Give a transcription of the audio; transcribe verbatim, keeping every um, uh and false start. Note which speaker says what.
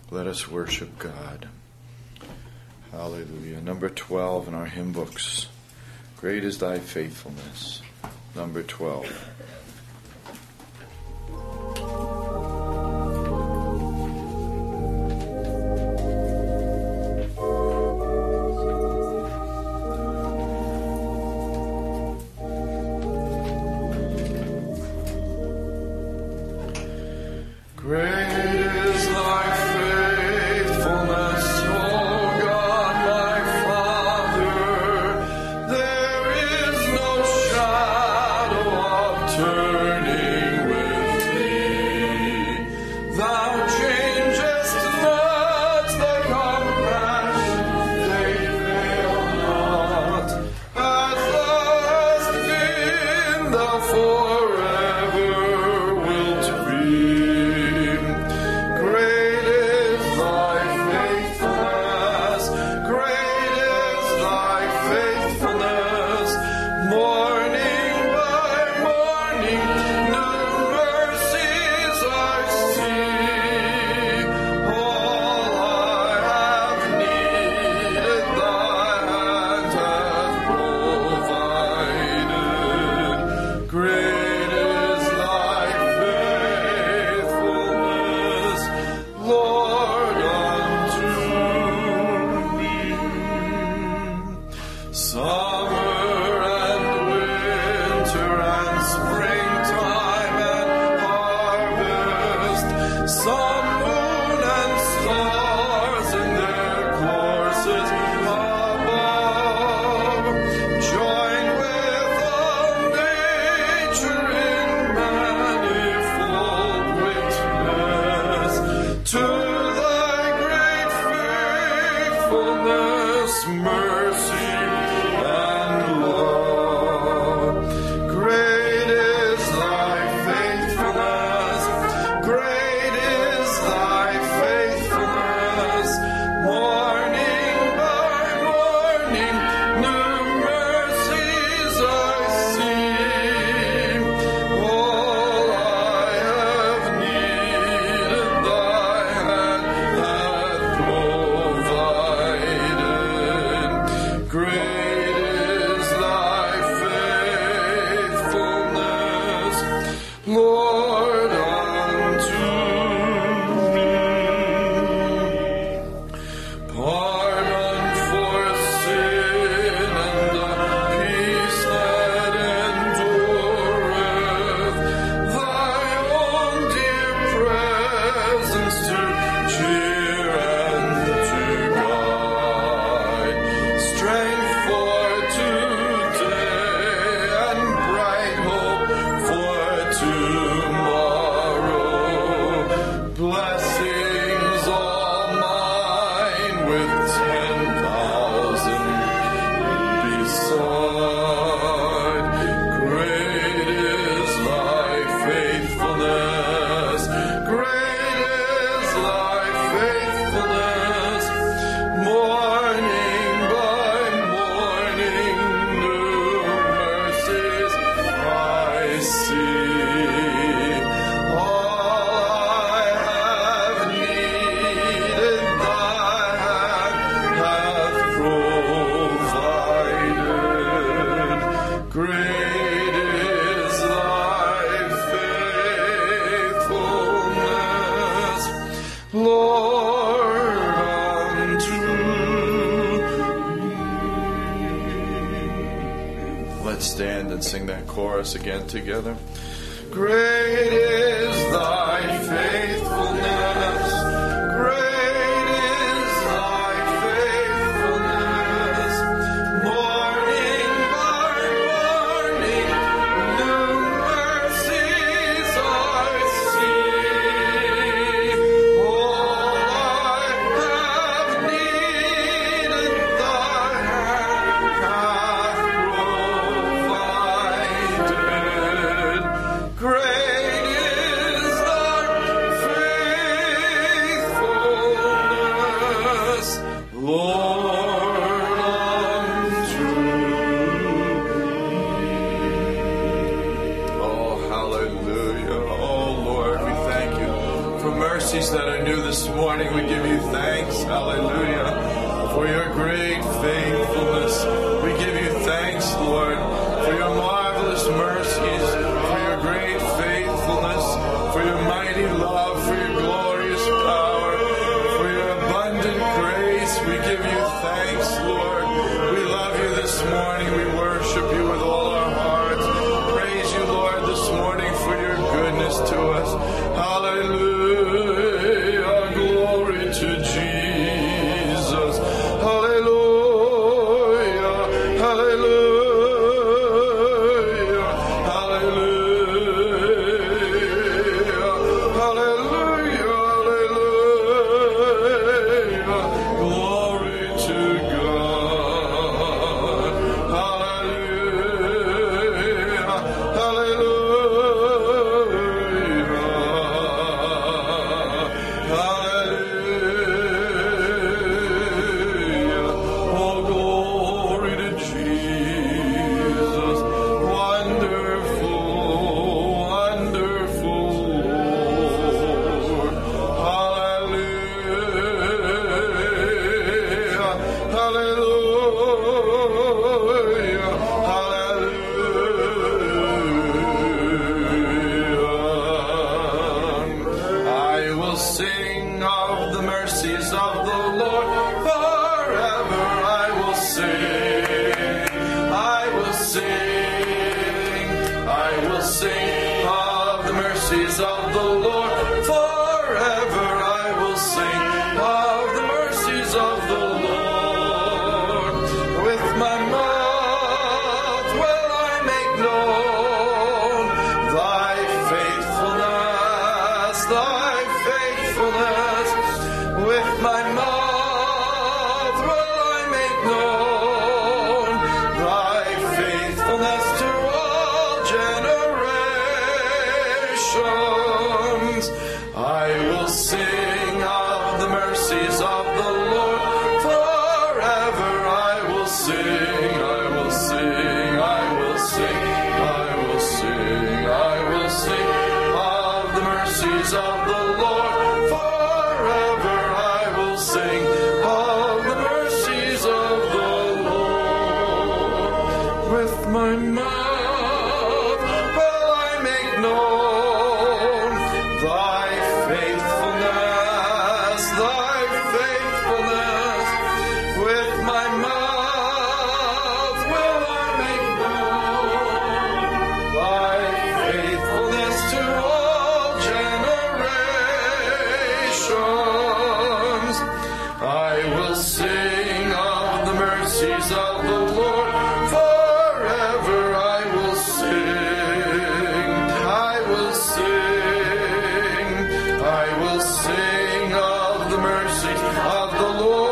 Speaker 1: Let us worship God. Hallelujah. Number twelve in our hymn books. Great is thy faithfulness. Number twelve. Again together. Great is thy faithfulness. Great is thy faithfulness. Morning by morning, new mercies I see. All I have needed, thy hand hath provided. Great is thy faithfulness, Lord, unto me. Oh, hallelujah. Oh, Lord, we thank you for mercies that are new this morning. We give you thanks, hallelujah, for your great faithfulness. We give you thanks, Lord, for your marvelous mercies, for your great faithfulness, for your mighty love, for your glorious power, for your abundant grace. We give you thanks, Lord. We love you this morning. We worship you with all our hearts. Praise you, Lord, this morning for your goodness to us. Hallelujah. Glory to Jesus. Hallelujah. Hallelujah. Hallelujah. Hallelujah. Hallelujah. Glory to God. Hallelujah. Hallelujah. Hallelujah. Oh, glory to Jesus. Wonderful, wonderful Lord. Hallelujah. Hallelujah. Hallelujah. I will sing of the mercies of the Lord forever. I will sing. I will sing. I will sing of the mercies of the Lord forever. I will sing of the mercies of the Lord. With my mouth will I make known thy faithfulness, thy faithfulness. With my mouth will I make known thy faithfulness to all generations. I will sing of the mercies of the Lord forever. I will sing, I will sing, I will sing, I will sing, I will sing of the mercies of the Lord forever. I will sing of the mercies of the Lord. With my mouth will I make known thy faithfulness, thy faithfulness. With my mouth will I make known thy faithfulness to all generations. I will sing of the mercies of the Lord forever. I will sing, I will sing, I will sing of the mercies of the Lord